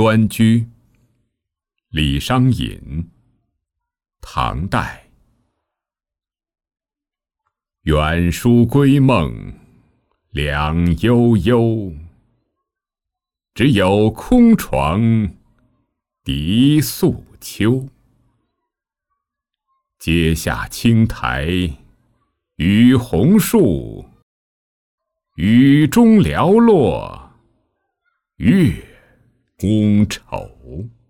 端居，李商隐，唐代。远书归梦，两悠悠。只有空床笛素秋。阶下青苔与红树，雨中寥落月宫愁。